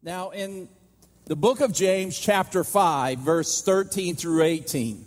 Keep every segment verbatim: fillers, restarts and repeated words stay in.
Now, in the book of James, chapter five, verse thirteen through eighteen,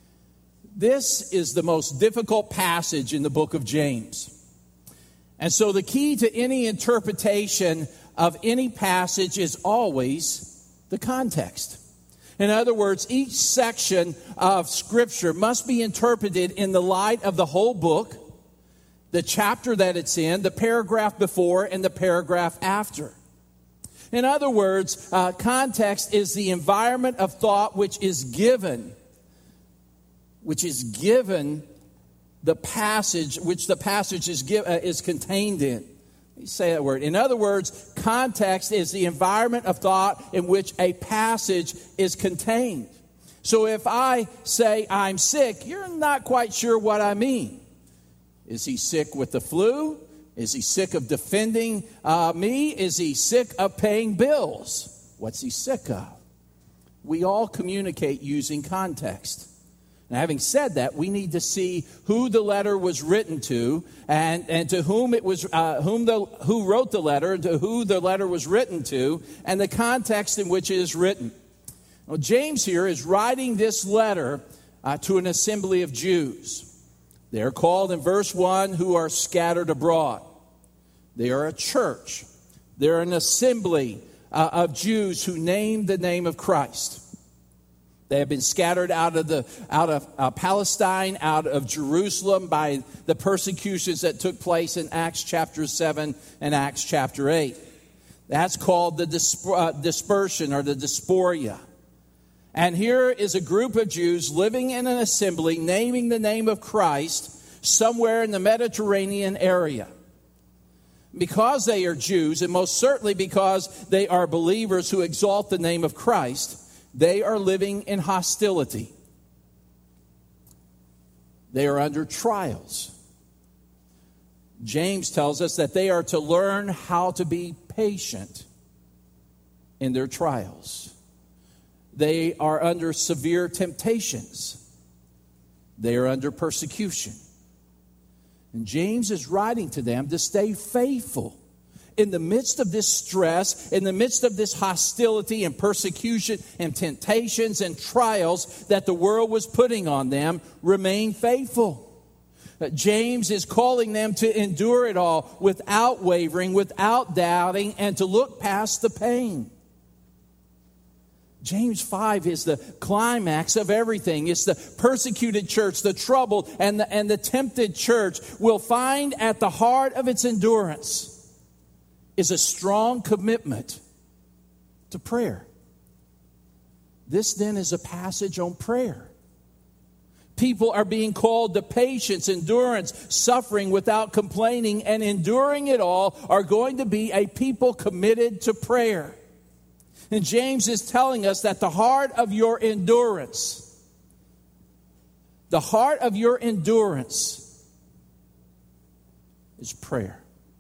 this is the most difficult passage in the book of James. And so the key to any interpretation of any passage is always the context. In other words, each section of Scripture must be interpreted in the light of the whole book, the chapter that it's in, the paragraph before, and the paragraph after. In other words, uh, context is the environment of thought which is given, which is given the passage, which the passage is give, uh, is contained in. Let me say that word. In other words, context is the environment of thought in which a passage is contained. So if I say I'm sick, you're not quite sure what I mean. Is he sick with the flu? Is he sick of defending uh, me? Is he sick of paying bills? What's he sick of? We all communicate using context. Now, having said that, we need to see who the letter was written to, and, and to whom it was, uh, whom the who wrote the letter, and to who the letter was written to, and the context in which it is written. Well, James here is writing this letter uh, to an assembly of Jews. They are called in verse one, who are scattered abroad. They are a church. They're an assembly uh, of Jews who name the name of Christ. They have been scattered out of the out of uh, Palestine, out of Jerusalem by the persecutions that took place in Acts chapter seven and Acts chapter eight. That's called the disp- uh, dispersion or the diaspora. And here is a group of Jews living in an assembly, naming the name of Christ somewhere in the Mediterranean area. Because they are Jews, and most certainly because they are believers who exalt the name of Christ, they are living in hostility. They are under trials. James tells us that they are to learn how to be patient in their trials. They are under severe temptations. They are under persecution. And James is writing to them to stay faithful. In the midst of this stress, in the midst of this hostility and persecution and temptations and trials that the world was putting on them, remain faithful. James is calling them to endure it all without wavering, without doubting, and to look past the pain. James five is the climax of everything. It's the persecuted church, the troubled, and the, and the tempted church will find at the heart of its endurance is a strong commitment to prayer. This then is a passage on prayer. People are being called to patience, endurance, suffering without complaining, and enduring it all are going to be a people committed to prayer. And James is telling us that the heart of your endurance, the heart of your endurance is prayer.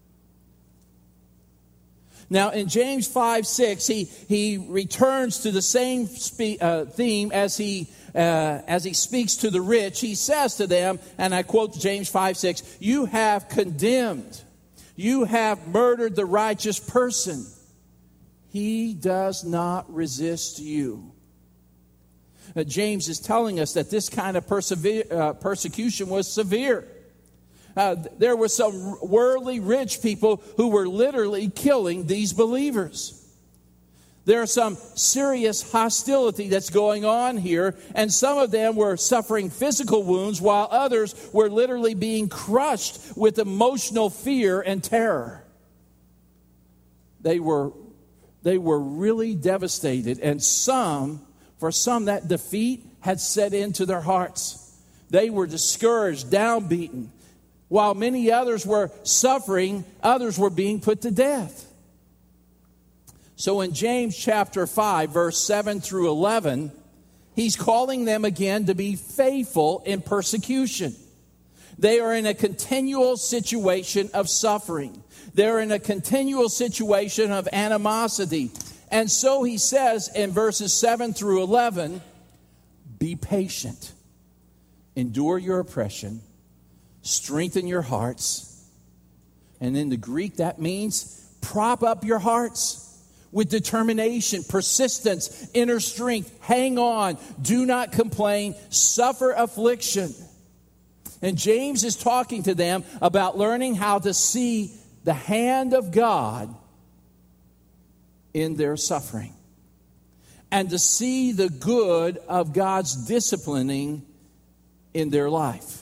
Now, in James five six, he, he returns to the same spe- uh, theme as he, uh, as he speaks to the rich. He says to them, and I quote James five six, "You have condemned, you have murdered the righteous person. He does not resist you." Uh, James is telling us that this kind of persever- uh, persecution was severe. Uh, there were some worldly rich people who were literally killing these believers. There's some serious hostility that's going on here, and some of them were suffering physical wounds while others were literally being crushed with emotional fear and terror. They were They were really devastated, and some, for some, that defeat had set into their hearts. They were discouraged, downbeaten. While many others were suffering, others were being put to death. So in James chapter five, verse seven through eleven, he's calling them again to be faithful in persecution. They are in a continual situation of suffering. They're in a continual situation of animosity. And so he says in verses seven through eleven, be patient. Endure your oppression. Strengthen your hearts. And in the Greek, that means prop up your hearts. with determination, persistence, inner strength. Hang on. Do not complain. Suffer affliction. And James is talking to them about learning how to see the hand of God in their suffering, and to see the good of God's disciplining in their life,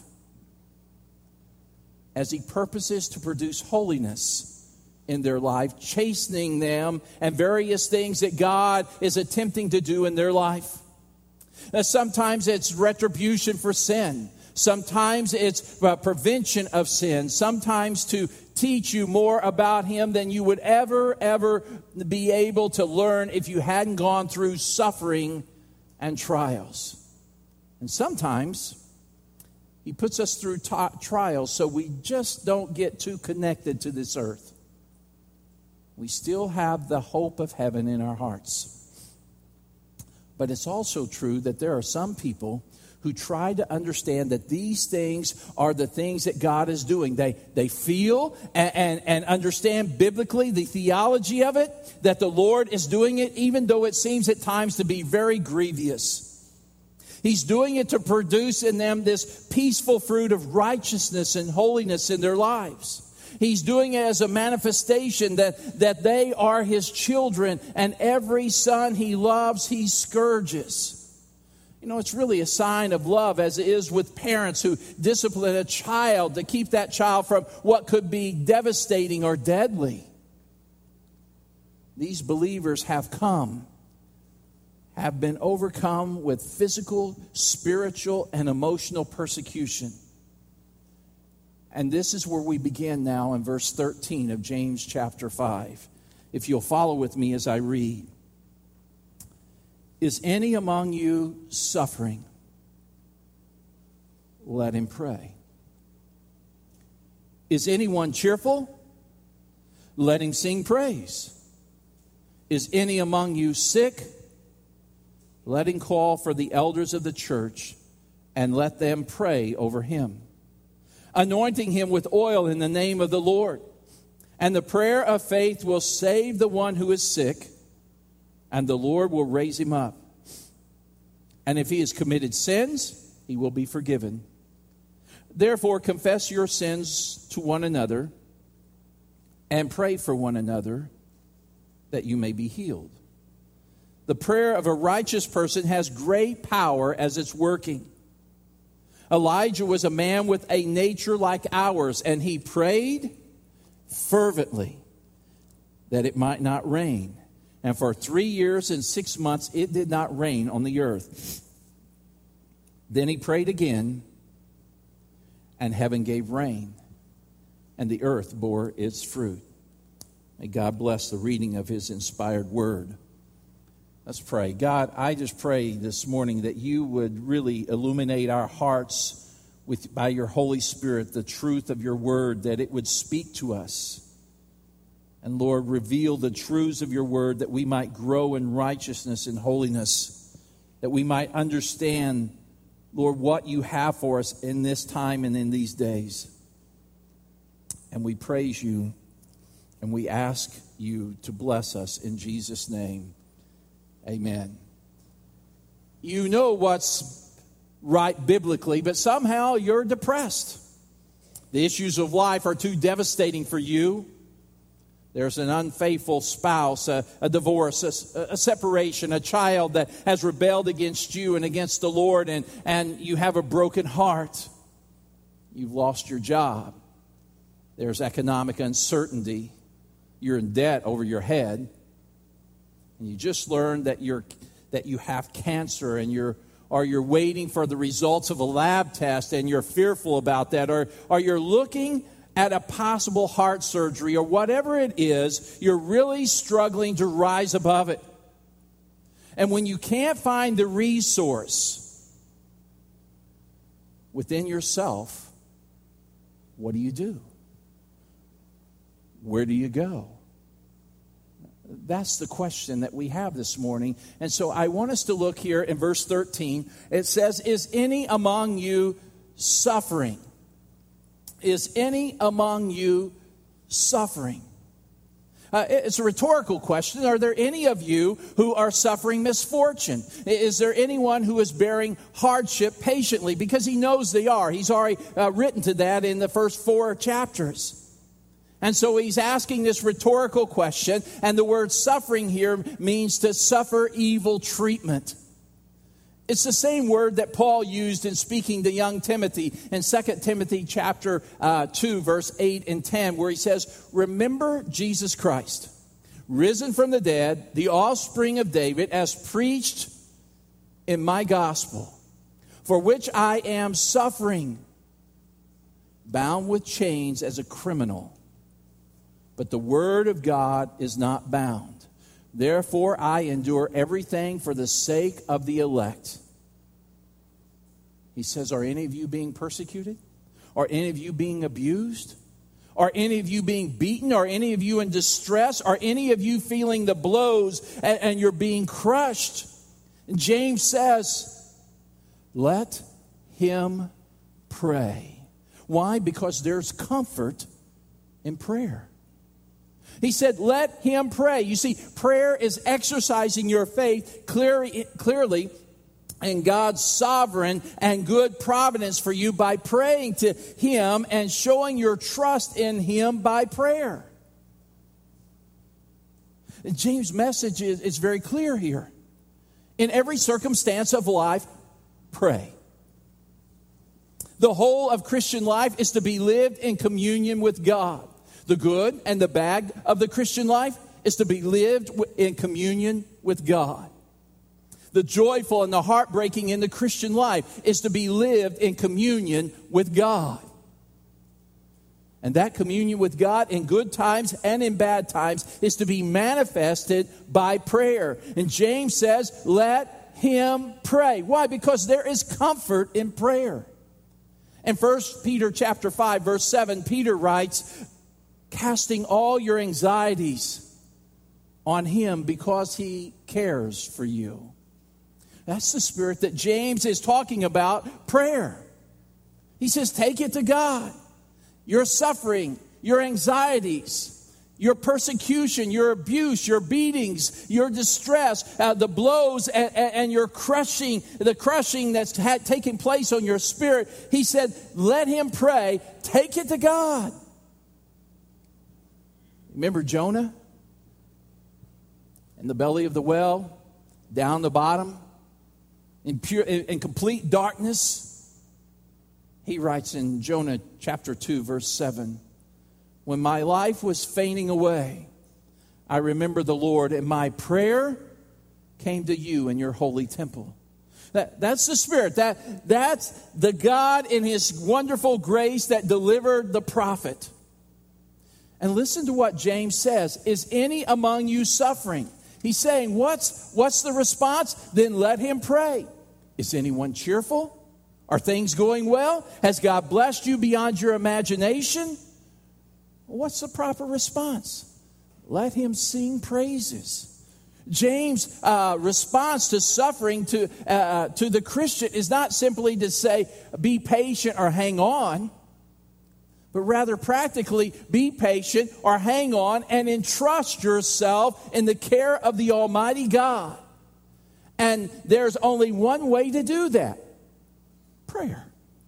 as He purposes to produce holiness in their life, chastening them, and various things that God is attempting to do in their life. Now, sometimes it's retribution for sin. Sometimes it's prevention of sin. Sometimes to teach you more about Him than you would ever, ever be able to learn if you hadn't gone through suffering and trials. And sometimes He puts us through t- trials so we just don't get too connected to this earth. We still have the hope of heaven in our hearts. But it's also true that there are some people who try to understand that these things are the things that God is doing. They they feel and, and, and understand biblically the theology of it, that the Lord is doing it, even though it seems at times to be very grievous. He's doing it to produce in them this peaceful fruit of righteousness and holiness in their lives. He's doing it as a manifestation that, that they are His children, and every son He loves, He scourges. You know, it's really a sign of love, as it is with parents who discipline a child to keep that child from what could be devastating or deadly. These believers have come, have been overcome with physical, spiritual, and emotional persecution. And this is where we begin now in verse thirteen of James chapter five. If you'll follow with me as I read. Is any among you suffering? Let him pray. Is anyone cheerful? Let him sing praise. Is any among you sick? Let him call for the elders of the church and let them pray over him, anointing him with oil in the name of the Lord. And the prayer of faith will save the one who is sick, and the Lord will raise him up. And if he has committed sins, he will be forgiven. Therefore, confess your sins to one another and pray for one another that you may be healed. The prayer of a righteous person has great power as it's working. Elijah was a man with a nature like ours, and he prayed fervently that it might not rain. And for three years and six months, it did not rain on the earth. Then he prayed again, and heaven gave rain, and the earth bore its fruit. May God bless the reading of His inspired word. Let's pray. God, I just pray this morning that you would really illuminate our hearts with, by your Holy Spirit, the truth of your word, that it would speak to us. And Lord, reveal the truths of your word that we might grow in righteousness and holiness, that we might understand, Lord, what you have for us in this time and in these days. And we praise you, and we ask you to bless us in Jesus' name. Amen. You know what's right biblically, but somehow you're depressed. The issues of life are too devastating for you. There's an unfaithful spouse, a, a divorce, a, a separation, a child that has rebelled against you and against the Lord, and, and you have a broken heart. You've lost your job. There's economic uncertainty. You're in debt over your head. And you just learned that you're that you have cancer, and you're or you're waiting for the results of a lab test, and you're fearful about that, or or you're looking at a possible heart surgery, or whatever it is, you're really struggling to rise above it. And when you can't find the resource within yourself, what do you do? Where do you go? That's the question that we have this morning. And so I want us to look here in verse thirteen. It says, is any among you suffering? Is any among you suffering? Uh, it's a rhetorical question. Are there any of you who are suffering misfortune? Is there anyone who is bearing hardship patiently? Because he knows they are. He's already uh, written to that in the first four chapters. And so he's asking this rhetorical question, and the word suffering here means to suffer evil treatment. It's the same word that Paul used in speaking to young Timothy in Second Timothy chapter uh, two, verse eight and ten, where he says, remember Jesus Christ, risen from the dead, the offspring of David, as preached in my gospel, for which I am suffering, bound with chains as a criminal. But the word of God is not bound. Therefore, I endure everything for the sake of the elect. He says, are any of you being persecuted? Are any of you being abused? Are any of you being beaten? Are any of you in distress? Are any of you feeling the blows and, and you're being crushed? And James says, let him pray. Why? Because there's comfort in prayer. He said, let him pray. You see, prayer is exercising your faith clearly, clearly in God's sovereign and good providence for you by praying to him and showing your trust in him by prayer. And James' message is, is very clear here. In every circumstance of life, pray. The whole of Christian life is to be lived in communion with God. The good and the bad of the Christian life is to be lived in communion with God. The joyful and the heartbreaking in the Christian life is to be lived in communion with God. And that communion with God in good times and in bad times is to be manifested by prayer. And James says, let him pray. Why? Because there is comfort in prayer. In First Peter chapter five, verse seven, Peter writes, casting all your anxieties on him because he cares for you. That's the spirit that James is talking about, prayer. He says, take it to God. Your suffering, your anxieties, your persecution, your abuse, your beatings, your distress, uh, the blows and, and, and your crushing, the crushing that's had taken place on your spirit. He said, let him pray. Take it to God. Remember Jonah? In the belly of the well, down the bottom, in pure, in complete darkness. He writes in Jonah chapter two, verse seven, when my life was fainting away, I remember the Lord, and my prayer came to you in your holy temple. That, that's the Spirit. That, that's the God in his wonderful grace that delivered the prophet. And listen to what James says. Is any among you suffering? He's saying, what's, what's the response? Then let him pray. Is anyone cheerful? Are things going well? Has God blessed you beyond your imagination? What's the proper response? Let him sing praises. James' uh, response to suffering to, uh, to the Christian is not simply to say, be patient or hang on. But rather practically be patient or hang on and entrust yourself in the care of the Almighty God. And there's only one way to do that. Prayer.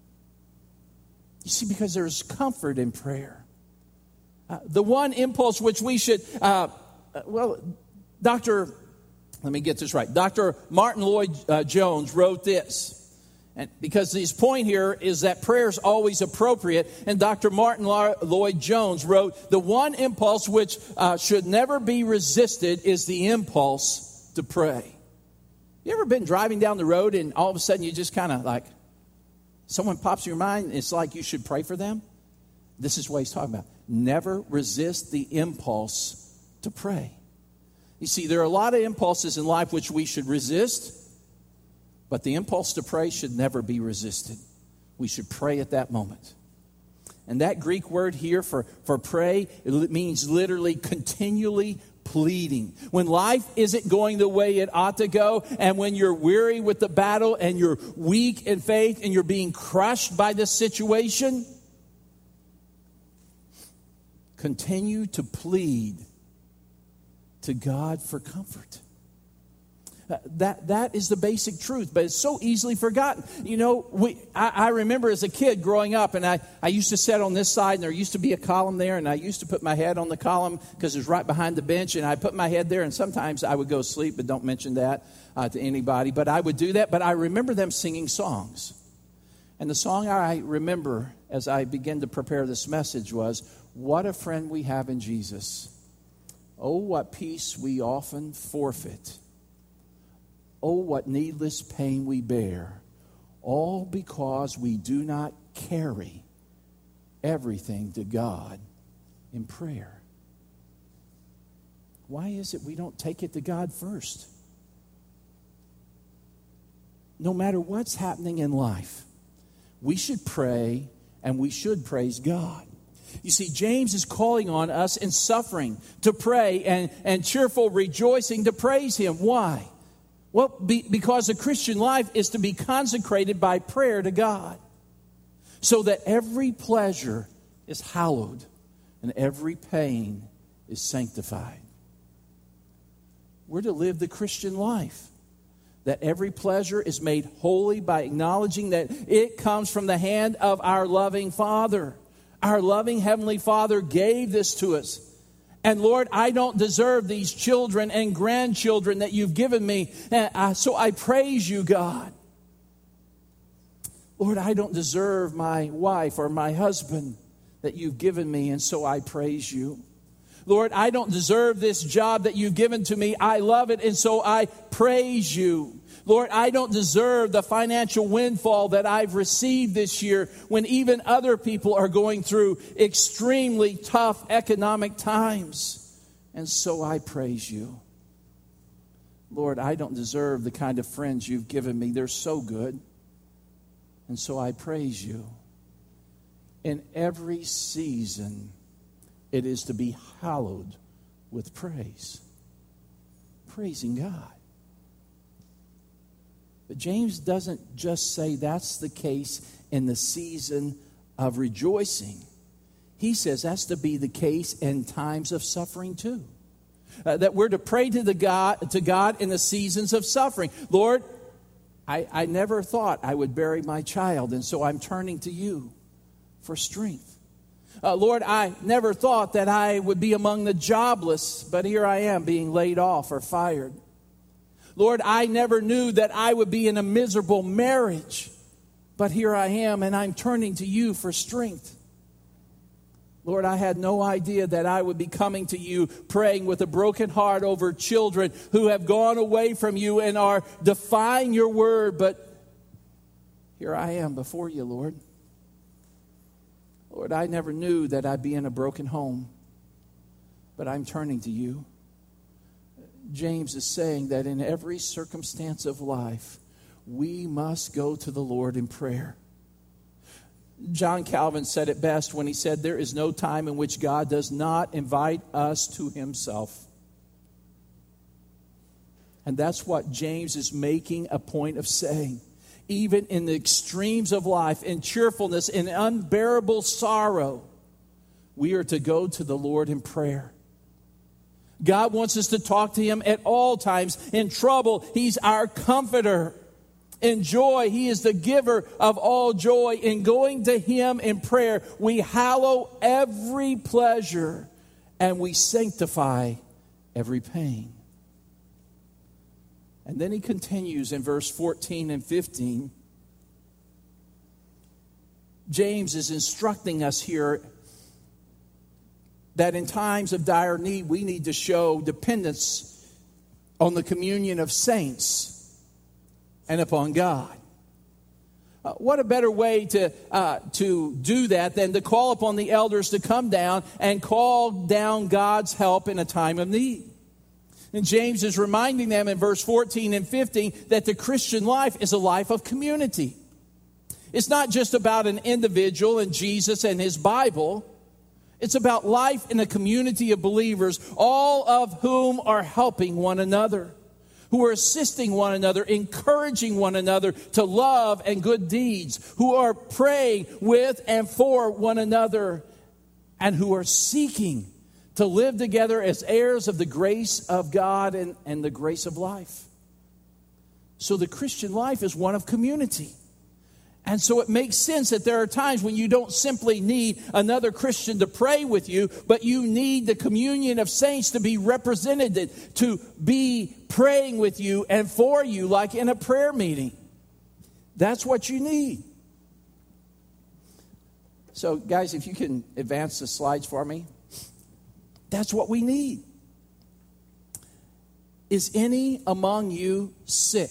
You see, because there's comfort in prayer. Uh, the one impulse which we should, uh, well, Doctor, let me get this right. Doctor Martin Lloyd uh, Jones wrote this. And because his point here is that prayer is always appropriate. And Doctor Martin Lloyd Jones wrote, the one impulse which uh, should never be resisted is the impulse to pray. You ever been driving down the road and all of a sudden you just kind of like, someone pops in your mind, it's like you should pray for them? This is what he's talking about. Never resist the impulse to pray. You see, there are a lot of impulses in life which we should resist. But the impulse to pray should never be resisted. We should pray at that moment. And that Greek word here for, for pray, it means literally continually pleading. When life isn't going the way it ought to go, and when you're weary with the battle and you're weak in faith and you're being crushed by this situation, continue to plead to God for comfort. Uh, that that is the basic truth, but it's so easily forgotten. You know, we I, I remember as a kid growing up, and I, I used to sit on this side, and there used to be a column there, and I used to put my head on the column because it was right behind the bench, and I put my head there, and sometimes I would go to sleep, but don't mention that uh, to anybody. But I would do that, but I remember them singing songs. And the song I remember as I began to prepare this message was, "What a friend we have in Jesus. Oh, what peace we often forfeit. Oh, what needless pain we bear, all because we do not carry everything to God in prayer." Why is it we don't take it to God first? No matter what's happening in life, we should pray and we should praise God. You see, James is calling on us in suffering to pray and, and cheerful rejoicing to praise Him. Why? Well, be, because the Christian life is to be consecrated by prayer to God, so that every pleasure is hallowed and every pain is sanctified. We're to live the Christian life, that every pleasure is made holy by acknowledging that it comes from the hand of our loving Father. Our loving Heavenly Father gave this to us. And Lord, I don't deserve these children and grandchildren that you've given me. So I praise you, God. Lord, I don't deserve my wife or my husband that you've given me, and so I praise you. Lord, I don't deserve this job that you've given to me. I love it, and so I praise you. Lord, I don't deserve the financial windfall that I've received this year when even other people are going through extremely tough economic times. And so I praise you. Lord, I don't deserve the kind of friends you've given me. They're so good. And so I praise you. In every season, it is to be hallowed with praise. Praising God. But James doesn't just say that's the case in the season of rejoicing. He says that's to be the case in times of suffering too. Uh, that we're to pray to the God to God in the seasons of suffering. Lord, I, I never thought I would bury my child, and so I'm turning to you for strength. Uh, Lord, I never thought that I would be among the jobless, but here I am being laid off or fired. Lord, I never knew that I would be in a miserable marriage, but here I am, and I'm turning to you for strength. Lord, I had no idea that I would be coming to you praying with a broken heart over children who have gone away from you and are defying your word, but here I am before you, Lord. Lord, I never knew that I'd be in a broken home, but I'm turning to you. James is saying that in every circumstance of life, we must go to the Lord in prayer. John Calvin said it best when he said, "There is no time in which God does not invite us to himself." And that's what James is making a point of saying. Even in the extremes of life, in cheerfulness, in unbearable sorrow, we are to go to the Lord in prayer. God wants us to talk to him at all times. In trouble, he's our comforter. In joy, he is the giver of all joy. In going to him in prayer, we hallow every pleasure and we sanctify every pain. And then he continues in verse fourteen and fifteen. James is instructing us here that in times of dire need, we need to show dependence on the communion of saints and upon God. Uh, what a better way to uh, to do that than to call upon the elders to come down and call down God's help in a time of need. And James is reminding them in verse fourteen and fifteen that the Christian life is a life of community. It's not just about an individual and Jesus and his Bible. It's about life in a community of believers, all of whom are helping one another, who are assisting one another, encouraging one another to love and good deeds, who are praying with and for one another, and who are seeking to live together as heirs of the grace of God and, and the grace of life. So the Christian life is one of community. And so it makes sense that there are times when you don't simply need another Christian to pray with you, but you need the communion of saints to be represented, to be praying with you and for you, like in a prayer meeting. That's what you need. So, guys, if you can advance the slides for me. That's what we need. Is any among you sick?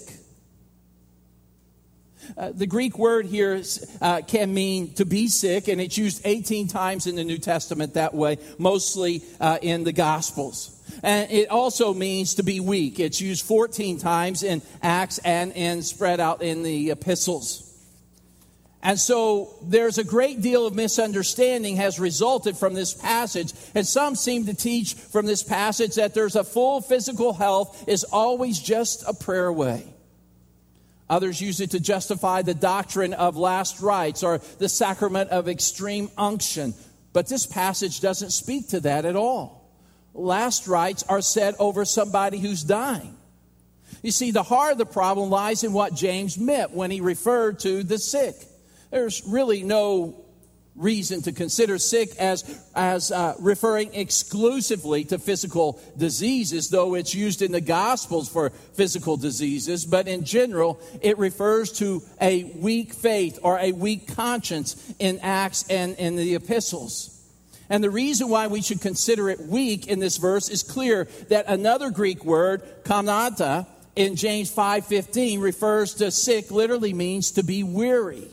Uh, the Greek word here uh, can mean to be sick, and it's used eighteen times in the New Testament that way, mostly uh, in the Gospels. And it also means to be weak. It's used fourteen times in Acts and, and spread out in the epistles. And so there's a great deal of misunderstanding has resulted from this passage. And some seem to teach from this passage that there's a full physical health is always just a prayer away. Others use it to justify the doctrine of last rites or the sacrament of extreme unction. But this passage doesn't speak to that at all. Last rites are said over somebody who's dying. You see, the heart of the problem lies in what James meant when he referred to the sick. There's really no reason to consider sick as, as uh, referring exclusively to physical diseases, though it's used in the Gospels for physical diseases. But in general, it refers to a weak faith or a weak conscience in Acts and in the epistles. And the reason why we should consider it weak in this verse is clear, that another Greek word, kamnata, in James five fifteen refers to sick, literally means to be weary.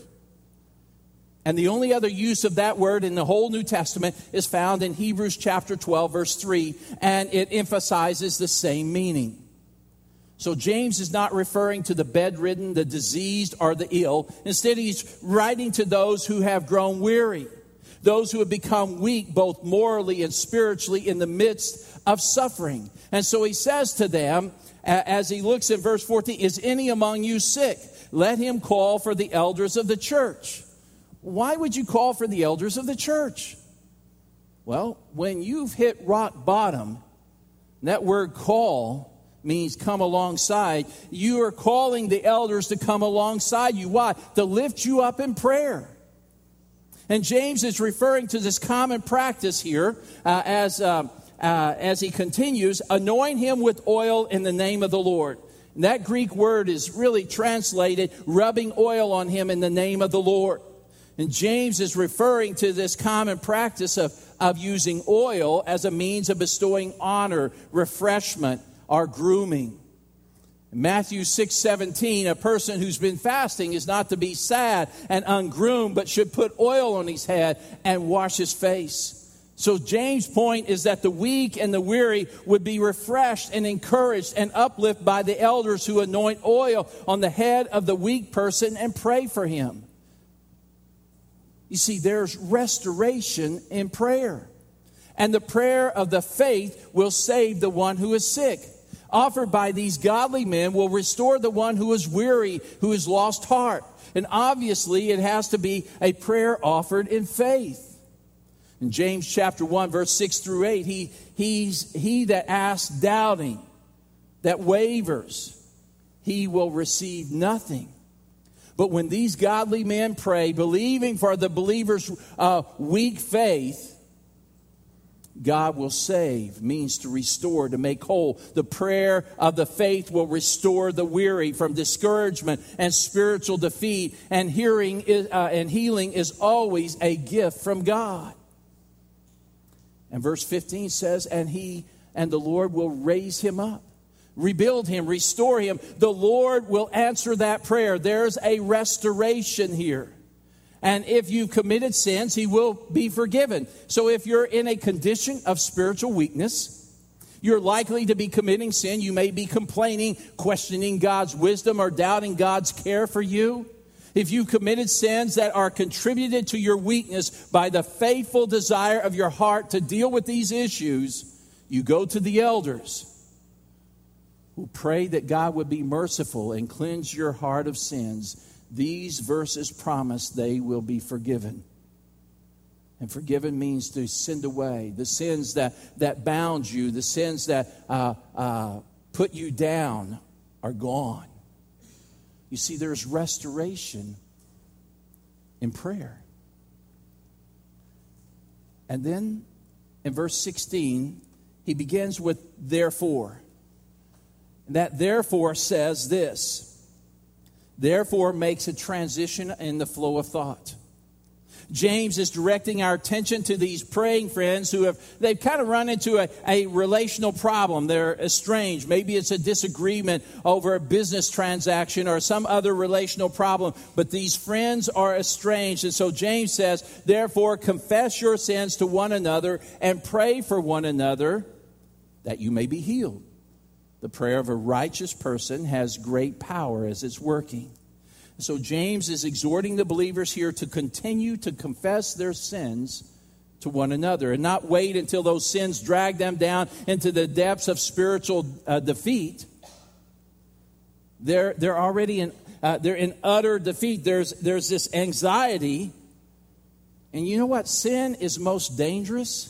And the only other use of that word in the whole New Testament is found in Hebrews chapter twelve, verse three, and it emphasizes the same meaning. So James is not referring to the bedridden, the diseased, or the ill. Instead, he's writing to those who have grown weary, those who have become weak, both morally and spiritually, in the midst of suffering. And so he says to them, as he looks in verse fourteen, is any among you sick? Let him call for the elders of the church. Why would you call for the elders of the church? Well, when you've hit rock bottom, that word call means come alongside. You are calling the elders to come alongside you. Why? To lift you up in prayer. And James is referring to this common practice here uh, as, uh, uh, as he continues, anoint him with oil in the name of the Lord. And that Greek word is really translated rubbing oil on him in the name of the Lord. And James is referring to this common practice of, of using oil as a means of bestowing honor, refreshment, or grooming. In Matthew six seventeen, a person who's been fasting is not to be sad and ungroomed, but should put oil on his head and wash his face. So James' point is that the weak and the weary would be refreshed and encouraged and uplifted by the elders who anoint oil on the head of the weak person and pray for him. You see, there's restoration in prayer. And the prayer of the faith will save the one who is sick. Offered by these godly men will restore the one who is weary, who has lost heart. And obviously, it has to be a prayer offered in faith. In James chapter one, verse six through eight, he, he's, he that asks doubting, that wavers, he will receive nothing. But when these godly men pray, believing for the believer's uh, weak faith, God will save, means to restore, to make whole. The prayer of the faith will restore the weary from discouragement and spiritual defeat. And hearing is, uh, and healing is always a gift from God. And verse fifteen says, and he and the Lord will raise him up. Rebuild him, restore him. The Lord will answer that prayer. There's a restoration here. And if you've committed sins, he will be forgiven. So if you're in a condition of spiritual weakness, you're likely to be committing sin. You may be complaining, questioning God's wisdom, or doubting God's care for you. If you've committed sins that are contributed to your weakness by the faithful desire of your heart to deal with these issues, you go to the elders who pray that God would be merciful and cleanse your heart of sins. These verses promise they will be forgiven. And forgiven means to send away the sins that, that bound you, the sins that uh, uh, put you down are gone. You see, there's restoration in prayer. And then in verse sixteen, he begins with therefore. And that therefore says this. Therefore makes a transition in the flow of thought. James is directing our attention to these praying friends who have, they've kind of run into a, a relational problem. They're estranged. Maybe it's a disagreement over a business transaction or some other relational problem. But these friends are estranged. And so James says, therefore, confess your sins to one another and pray for one another that you may be healed. The prayer of a righteous person has great power as it's working. So James is exhorting the believers here to continue to confess their sins to one another and not wait until those sins drag them down into the depths of spiritual uh, defeat. They're they're already in uh, they're in utter defeat. There's there's this anxiety, and you know what? Sin is most dangerous.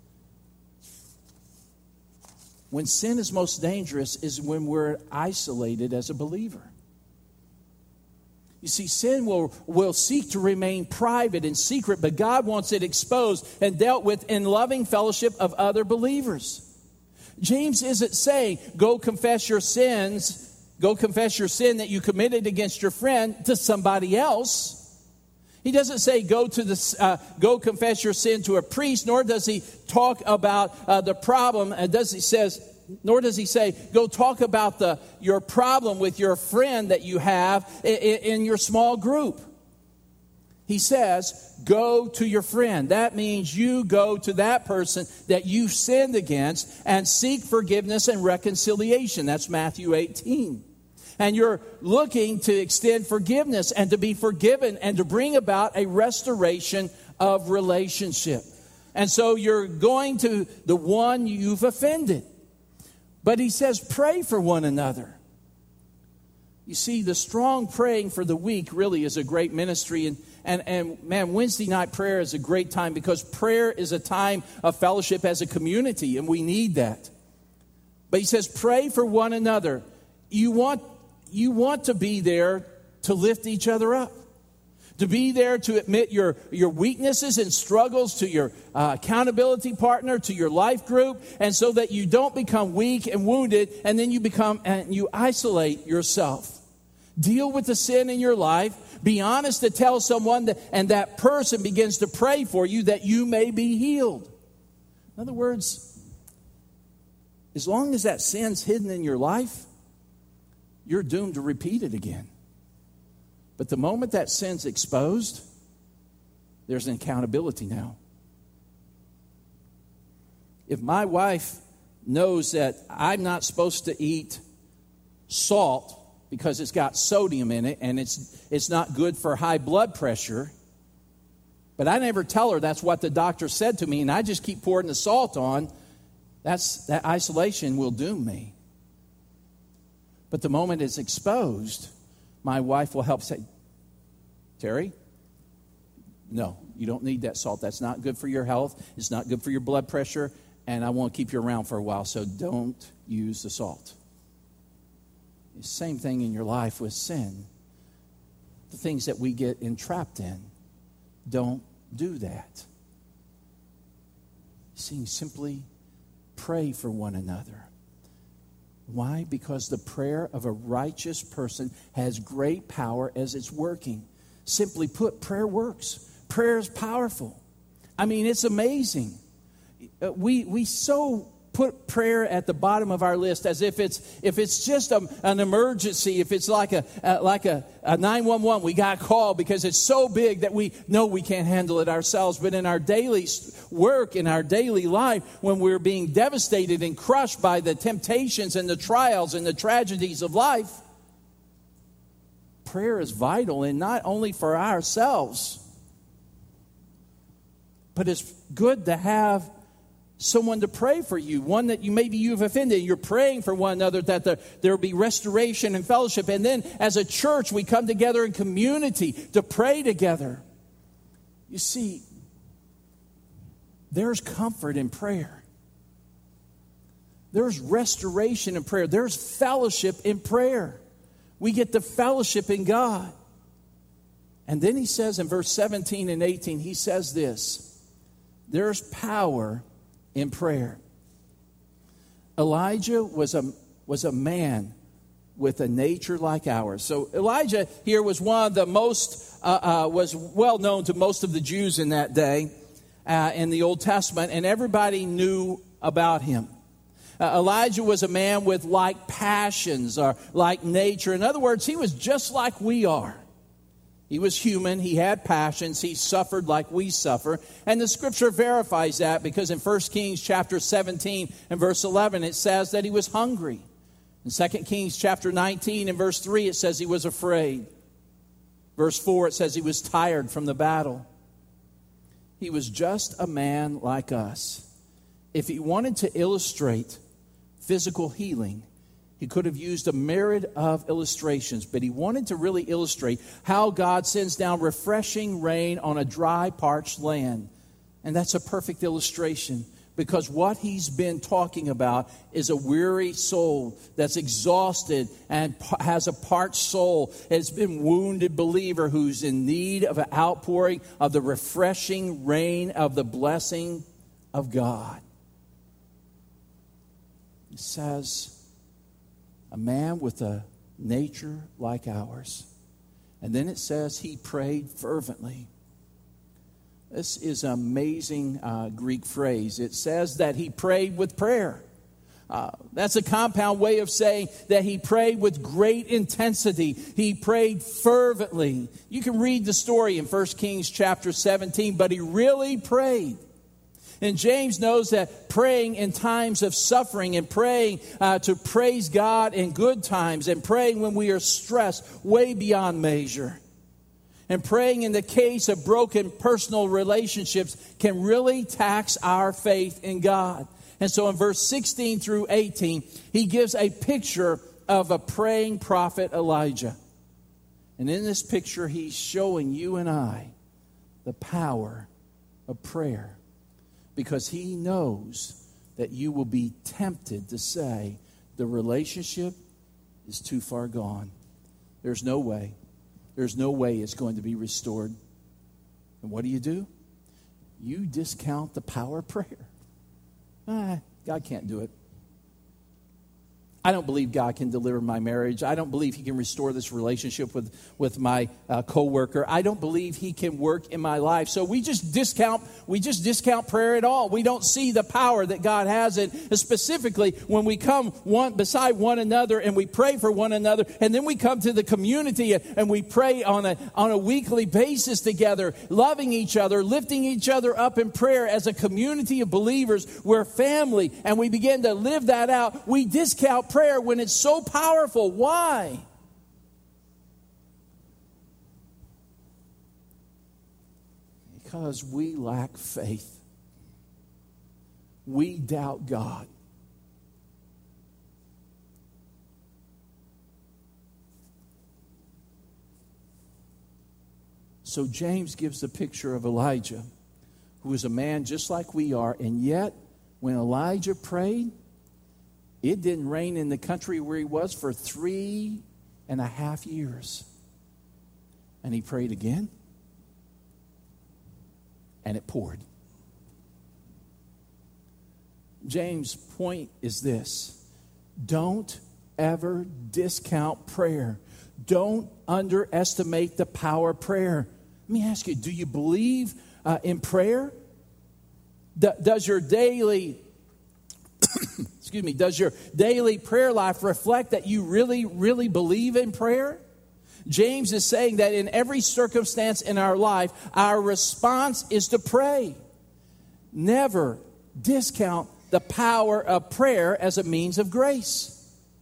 When sin is most dangerous is when we're isolated as a believer. You see, sin will, will seek to remain private and secret, but God wants it exposed and dealt with in loving fellowship of other believers. James isn't saying, go confess your sins, go confess your sin that you committed against your friend to somebody else. He doesn't say go to the uh, go confess your sin to a priest, nor does he talk about uh, the problem. And does he says, nor does he say go talk about the your problem with your friend that you have in, in your small group. He says go to your friend. That means you go to that person that you've sinned against and seek forgiveness and reconciliation. That's Matthew eighteen. And you're looking to extend forgiveness and to be forgiven and to bring about a restoration of relationship. And so you're going to the one you've offended. But he says, pray for one another. You see, the strong praying for the weak really is a great ministry. And, and, and man, Wednesday night prayer is a great time because prayer is a time of fellowship as a community, and we need that. But he says, pray for one another. You want You want to be there to lift each other up, to be there to admit your, your weaknesses and struggles to your uh, accountability partner, to your life group, and so that you don't become weak and wounded, and then you become and you isolate yourself. Deal with the sin in your life. Be honest to tell someone, that, and that person begins to pray for you that you may be healed. In other words, as long as that sin's hidden in your life, you're doomed to repeat it again. But the moment that sin's exposed, there's an accountability now. If my wife knows that I'm not supposed to eat salt because it's got sodium in it and it's it's not good for high blood pressure, but I never tell her that's what the doctor said to me and I just keep pouring the salt on, that's that isolation will doom me. But the moment it's exposed, my wife will help say, Terry, no, you don't need that salt. That's not good for your health. It's not good for your blood pressure. And I won't keep you around for a while, so don't use the salt. The same thing in your life with sin. The things that we get entrapped in, don't do that. See, simply pray for one another. Why? Because the prayer of a righteous person has great power as it's working. Simply put, prayer works. Prayer is powerful. I mean, it's amazing. We we so put prayer at the bottom of our list as if it's if it's just a, an emergency, if it's like a uh, like a, a nine one one, we got called because it's so big that we know we can't handle it ourselves. But in our daily work, in our daily life, when we're being devastated and crushed by the temptations and the trials and the tragedies of life, prayer is vital, and not only for ourselves, but it's good to have someone to pray for you, one that you maybe you've offended. You're praying for one another that there, there will be restoration and fellowship. And then as a church, we come together in community to pray together. You see, there's comfort in prayer. There's restoration in prayer. There's fellowship in prayer. We get the fellowship in God. And then he says in verse seventeen and eighteen, he says this, there's power in prayer. Elijah was a, was a man with a nature like ours. So Elijah here was one of the most, uh, uh, was well known to most of the Jews in that day uh, in the Old Testament, and everybody knew about him. Uh, Elijah was a man with like passions or like nature. In other words, he was just like we are. He was human. He had passions. He suffered like we suffer. And the scripture verifies that because in First Kings chapter seventeen and verse eleven, it says that he was hungry. In Second Kings chapter nineteen and verse three, it says he was afraid. Verse four, it says he was tired from the battle. He was just a man like us. If he wanted to illustrate physical healing, he could have used a myriad of illustrations, but he wanted to really illustrate how God sends down refreshing rain on a dry, parched land. And that's a perfect illustration because what he's been talking about is a weary soul that's exhausted and has a parched soul. It's been wounded believer who's in need of an outpouring of the refreshing rain of the blessing of God. He says, a man with a nature like ours. And then it says he prayed fervently. This is an amazing uh, Greek phrase. It says that he prayed with prayer. Uh, that's a compound way of saying that he prayed with great intensity. He prayed fervently. You can read the story in First Kings chapter seventeen, but he really prayed. And James knows that praying in times of suffering and praying uh, to praise God in good times and praying when we are stressed way beyond measure and praying in the case of broken personal relationships can really tax our faith in God. And so in verse sixteen through eighteen, he gives a picture of a praying prophet Elijah. And in this picture, he's showing you and I the power of prayer. Because he knows that you will be tempted to say, the relationship is too far gone. There's no way. There's no way it's going to be restored. And what do you do? You discount the power of prayer. Ah, God can't do it. I don't believe God can deliver my marriage. I don't believe he can restore this relationship with, with my uh, coworker. I don't believe he can work in my life. So we just discount we just discount prayer at all. We don't see the power that God has in, specifically when we come one beside one another and we pray for one another, and then we come to the community and, and we pray on a on a weekly basis together, loving each other, lifting each other up in prayer as a community of believers. We're family, and we begin to live that out. We discount prayer when it's so powerful. Why? Because we lack faith. We doubt God. So James gives the picture of Elijah, who was a man just like we are, and yet when Elijah prayed, it didn't rain in the country where he was for three and a half years. And he prayed again, and it poured. James' point is this: don't ever discount prayer. Don't underestimate the power of prayer. Let me ask you, do you believe uh, in prayer? D- does your daily excuse me, does your daily prayer life reflect that you really, really believe in prayer? James is saying that in every circumstance in our life, our response is to pray. Never discount the power of prayer as a means of grace.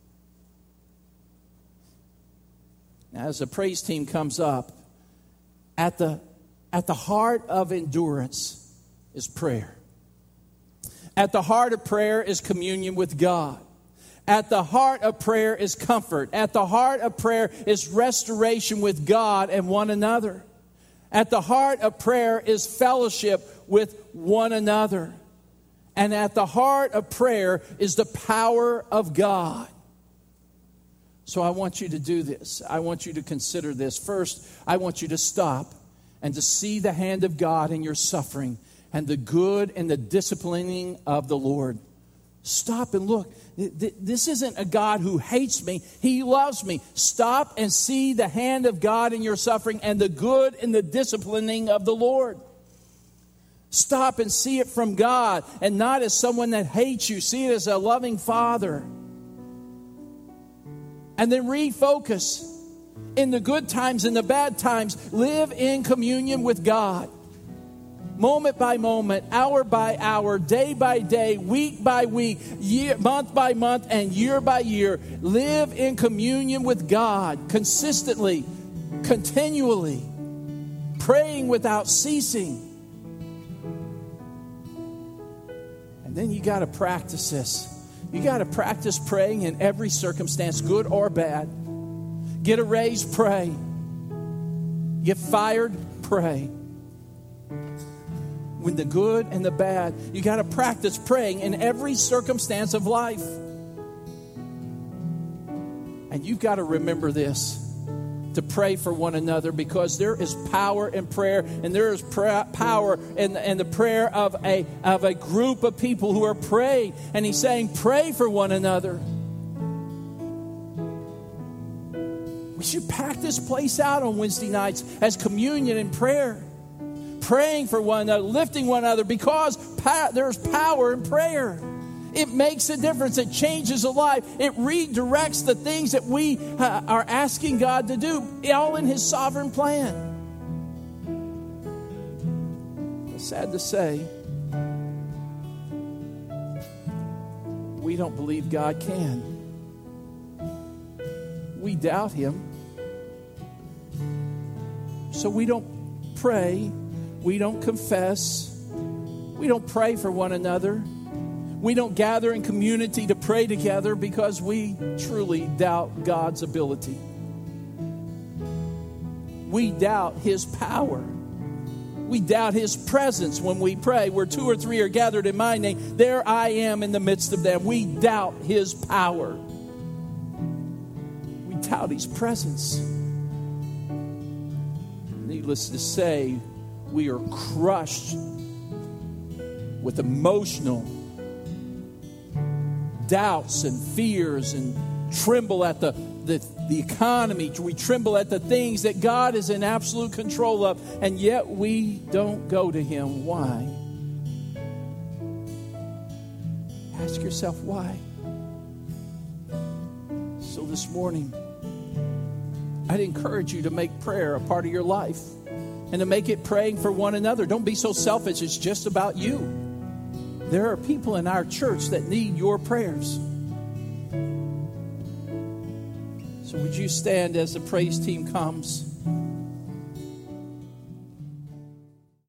Now, as the praise team comes up, at the, at the heart of endurance is prayer. At the heart of prayer is communion with God. At the heart of prayer is comfort. At the heart of prayer is restoration with God and one another. At the heart of prayer is fellowship with one another. And at the heart of prayer is the power of God. So I want you to do this. I want you to consider this. First, I want you to stop and to see the hand of God in your suffering and the good and the disciplining of the Lord. Stop and look. This isn't a God who hates me. He loves me. Stop and see the hand of God in your suffering and the good and the disciplining of the Lord. Stop and see it from God and not as someone that hates you. See it as a loving Father. And then refocus. In the good times and the bad times, live in communion with God. Moment by moment, hour by hour, day by day, week by week, year, month by month, and year by year. Live in communion with God consistently, continually, praying without ceasing. And then you got to practice this. You got to practice praying in every circumstance, good or bad. Get a raise, pray. Get fired, pray. When the good and the bad, you got to practice praying in every circumstance of life. And you've got to remember this, to pray for one another, because there is power in prayer, and there is pra- power in, in the prayer of a, of a group of people who are praying. And he's saying, pray for one another. We should pack this place out on Wednesday nights as communion and prayer. Praying for one another, lifting one another, because pa- there's power in prayer. It makes a difference. It changes a life. It redirects the things that we uh, are asking God to do, all in His sovereign plan. It's sad to say, we don't believe God can. We doubt Him. So we don't pray. We don't confess. We don't pray for one another. We don't gather in community to pray together because we truly doubt God's ability. We doubt His power. We doubt His presence when we pray. Where two or three are gathered in my name, there I am in the midst of them. We doubt His power. We doubt His presence. Needless to say, we are crushed with emotional doubts and fears and tremble at the, the, the economy. We tremble at the things that God is in absolute control of, and yet we don't go to Him. Why? Ask yourself why. So this morning, I'd encourage you to make prayer a part of your life. And to make it praying for one another. Don't be so selfish. It's just about you. There are people in our church that need your prayers. So would you stand as the praise team comes?